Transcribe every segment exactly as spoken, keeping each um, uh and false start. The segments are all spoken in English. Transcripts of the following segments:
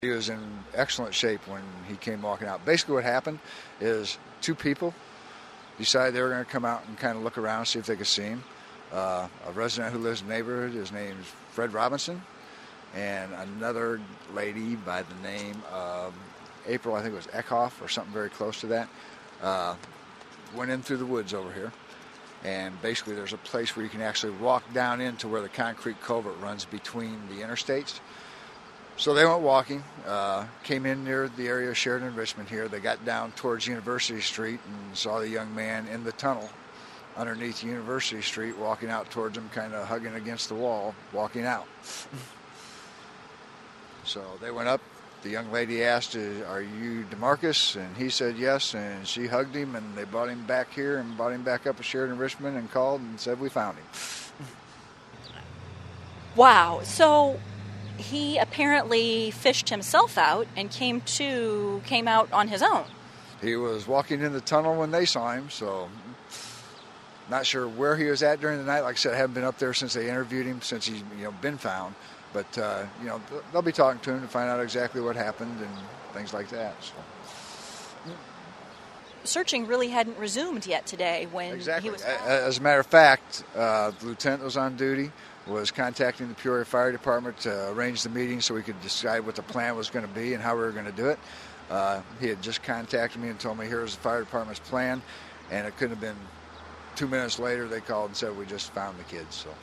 He was in excellent shape when he came walking out. Basically what happened is two people decided they were going to come out and kind of look around, see if they could see him. Uh, a resident who lives in the neighborhood, his name is Fred Robinson, and another lady by the name of April, I think it was Eckhoff or something very close to that, uh, went in through the woods over here. And basically there's a place where you can actually walk down into where the concrete culvert runs between the interstates. So they went walking, uh, came in near the area of Sheridan and Richmond here. They got down towards University Street and saw the young man in the tunnel underneath University Street walking out towards them, kind of hugging against the wall, walking out. So they went up. The young lady asked, "Are you DeMarcus?" And he said yes, and she hugged him, and they brought him back here and brought him back up to Sheridan Richmond and called and said, "We found him." Wow. So he apparently fished himself out and came to came out on his own. He was walking in the tunnel when they saw him, so not sure where he was at during the night. Like I said, I haven't been up there since they interviewed him, since he's you know been found. But, uh, you know, they'll be talking to him to find out exactly what happened and things like that. So. Searching really hadn't resumed yet today when exactly. he was found. As a matter of fact, uh, the lieutenant was on duty, was contacting the Peoria Fire Department to arrange the meeting so we could decide what the plan was going to be and how we were going to do it. Uh, he had just contacted me and told me, here's the fire department's plan, and it couldn't have been two minutes later they called and said, we just found the kids. So.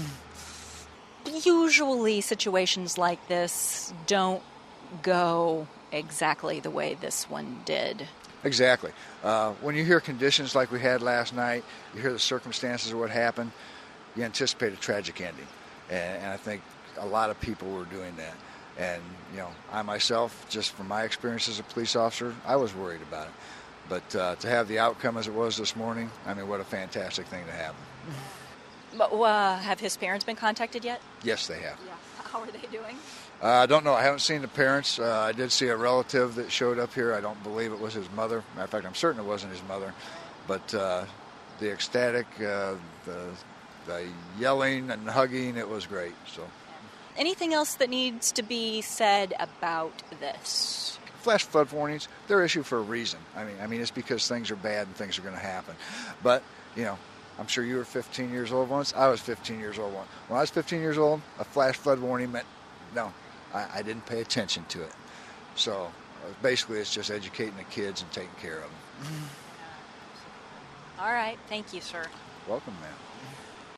Usually situations like this don't go exactly the way this one did. Exactly. Uh, when you hear conditions like we had last night, you hear the circumstances of what happened, you anticipate a tragic ending. And, and I think a lot of people were doing that. And, you know, I myself, just from my experience as a police officer, I was worried about it. But uh, to have the outcome as it was this morning, I mean, what a fantastic thing to happen. But uh, have his parents been contacted yet? Yes, they have. Yeah. How are they doing? Uh, I don't know. I haven't seen the parents. Uh, I did see a relative that showed up here. I don't believe it was his mother. Matter of fact, I'm certain it wasn't his mother. But uh, the ecstatic, uh, the, the yelling and hugging, it was great. So, anything else that needs to be said about this? Flash flood warnings, they're issued for a reason. I mean, I mean, it's because things are bad and things are going to happen. But, you know, I'm sure you were fifteen years old once. I was fifteen years old once. When I was fifteen years old, a flash flood warning meant, no, I, I didn't pay attention to it. So basically it's just educating the kids and taking care of them. All right. Thank you, sir. Welcome, ma'am.